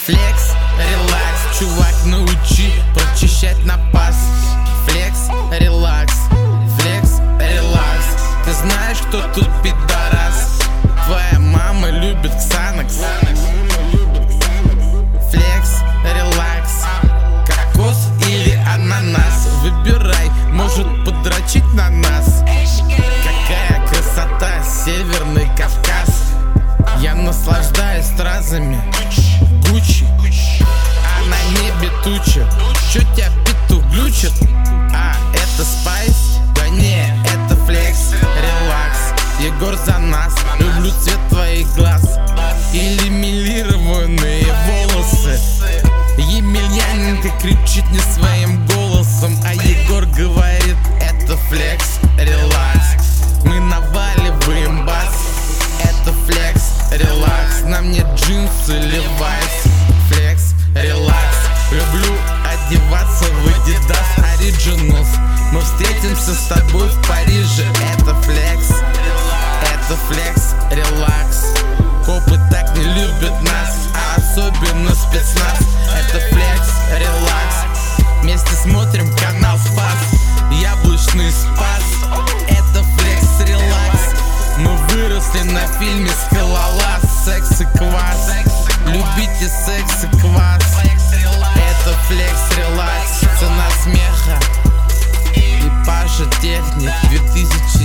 Флекс, релакс, чувак, научи прочищать на пас. Флекс, релакс, флекс, релакс. Ты знаешь, кто тут пидорас? Твоя мама любит Ксанакс. Флекс, релакс, кокос или ананас. Выбирай, может подрочить на нас. Какая красота, Северный Кавказ. Я наслаждаюсь стразами Гуччи, а на небе туча. Чё тебя петух глючит? А, это Спайс? Да не, это Флекс, релакс. Егор за нас, люблю цвет твоих глаз или милированные волосы. Емельяненко кричит не своим голосом, а Егор говорит: это Флекс, релакс. Мы наваливаем бас. Это Флекс, релакс. На мне джинсы Levi's. Флекс, релакс. Люблю одеваться в Adidas Originals. Мы встретимся с тобой в Париже. Это Флекс, это Флекс, релакс. Копы так не любят нас, а особенно спецназ. Это Флекс, релакс. Вместе смотрим канал Спас, Яблочный Спас. Это Флекс, релакс. Мы выросли на фильме «Скалолаз». Секс и квас. Любите секс и квас. Это Флекс, релакс. Цена смеха и Паша Техник 2000.